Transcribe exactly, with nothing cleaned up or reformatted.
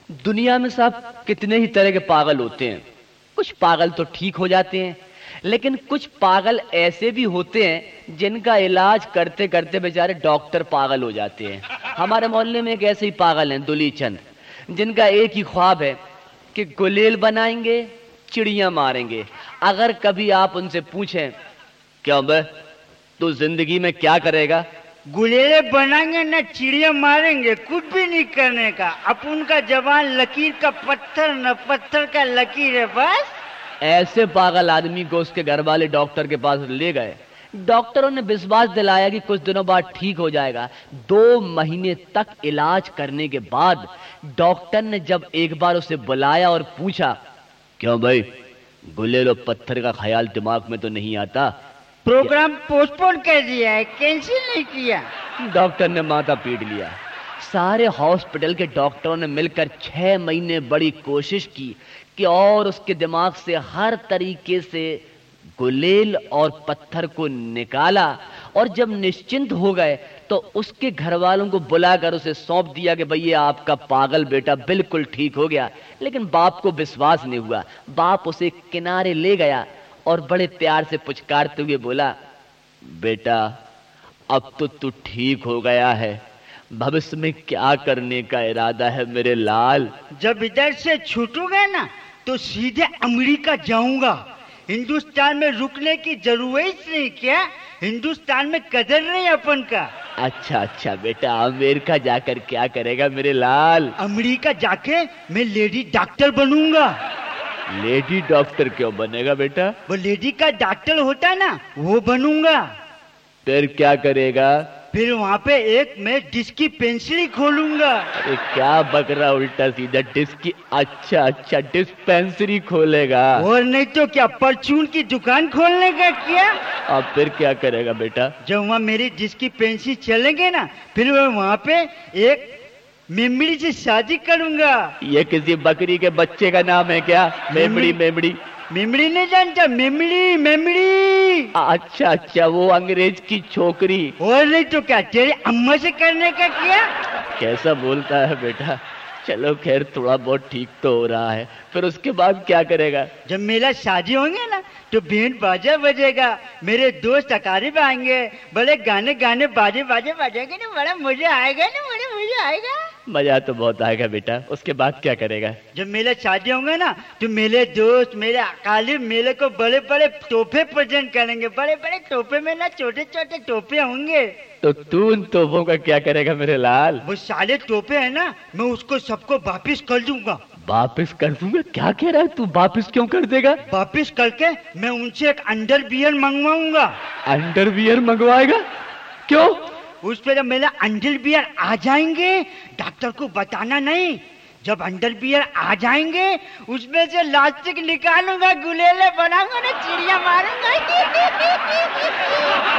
दुनिया में साहब कितने ही तरह के पागल होते हैं। कुछ पागल तो ठीक हो जाते हैं, लेकिन कुछ पागल ऐसे भी होते हैं जिनका इलाज करते करते बेचारे डॉक्टर पागल हो जाते हैं। हमारे मोहल्ले में एक ऐसे ही पागल हैं, दुली चंद, जिनका एक ही ख्वाब है कि गुलेल बनाएंगे, चिड़ियां मारेंगे। अगर कभी आप उनसे पूछें, क्या बे तू जिंदगी में क्या करेगा? गुलेले बनाएंगे ना चिड़िया मारेंगे, कुछ भी नहीं करने का। अब उनका जवान लकीर का पत्थर न पत्थर का लकीर है बस। ऐसे पागल आदमी को उसके घर वाले डॉक्टर के पास ले गए। डॉक्टरों ने विश्वास दिलाया कि कुछ दिनों बाद ठीक हो जाएगा। दो महीने तक इलाज करने के बाद डॉक्टर ने जब एक बार उसे बुलाया और पूछा, क्यों भाई गुलेल और पत्थर का ख्याल दिमाग में तो नहीं आता? प्रोग्राम पोस्टपोन कर दिया है, कैंसिल नहीं किया। डॉक्टर ने माथा पीट लिया। सारे हॉस्पिटल के डॉक्टरों ने मिलकर छह महीने बड़ी कोशिश की कि और उसके दिमाग से हर तरीके से गुलेल और पत्थर को निकाला, और जब निश्चिंत हो गए तो उसके घर वालों को बुलाकर उसे सौंप दिया कि भैया आपका पागल बेटा बिल्कुल ठीक हो गया। लेकिन बाप को विश्वास नहीं हुआ। बाप उसे किनारे ले गया और बड़े प्यार से पुचकारते हुए बोला, बेटा अब तो तू ठीक हो गया है, भविष्य में क्या करने का इरादा है मेरे लाल? जब इधर से छूटूंगा ना तो सीधे अमेरिका जाऊंगा। हिंदुस्तान में रुकने की जरूरत नहीं। क्या हिंदुस्तान में कदर नहीं अपन का? अच्छा अच्छा बेटा, अमेरिका जाकर क्या करेगा मेरे लाल? अमेरिका जाके मैं लेडी डॉक्टर बनूंगा। लेडी डॉक्टर क्यों बनेगा बेटा? वो लेडी का डॉक्टर होता है ना, वो बनूंगा। फिर क्या करेगा? फिर वहाँ पे एक मैं डिस्की पेंसिल खोलूंगा। अरे क्या बकरा उल्टा सीधा डिस्की? अच्छा अच्छा डिस्पेंसरी खोलेगा। और नहीं तो क्या, परचून की दुकान खोलने का क्या? अब फिर क्या करेगा बेटा? जब वहाँ मेरी डिस्की पेंसिल चलेंगे ना, फिर मैं वहाँ पे एक मेमड़ी से शादी करूंगा। ये किसी बकरी के बच्चे का नाम है क्या? मेमड़ी मेमड़ी मेमड़ी नहीं जानता? मेमड़ी मेमड़ी। अच्छा अच्छा, वो अंग्रेज की छोकरी। और नहीं तो क्या, तेरे अम्मा से करने का क्या? कैसा बोलता है बेटा। चलो खैर, थोड़ा बहुत ठीक तो हो रहा है। फिर उसके बाद क्या करेगा? जब मेरा शादी होंगे ना तो बैंड बाजा बजेगा, मेरे दोस्त अकारीब आएंगे, बड़े गाने गाने बाजे बाजे बजेंगे ना, बड़ा मजा आएगा ना, बड़ा मजा आएगा। मजा तो बहुत आएगा बेटा। उसके बाद क्या करेगा? जब मेरा शादी होंगे ना तो मेरे दोस्त मेरे अकालीब मेरे को बड़े बड़े तोहफे प्रेजेंट करेंगे। बड़े बड़े तोहफे में ना छोटे छोटे तोहफे होंगे। तो तू उन तोहफों का क्या करेगा मेरे लाल? वो सारे तोहफे है ना, मैं उसको सबको वापिस कर दूंगा। वापिस कर दूंगा? क्या कह रहा है तू? वापिस क्यों कर देगा? वापिस करके मैं उनसे एक अंडरवियर मंगवाऊंगा। अंडरवियर मंगवाएगा? क्यों? उस पे जब मेरा अंडरवियर आ जाएंगे, डॉक्टर को बताना नहीं, जब अंडरवियर आ जाएंगे उसमें से लास्टिक निकालूंगा, गुलेले बनाऊंगा ना, चिड़िया मारूंगा।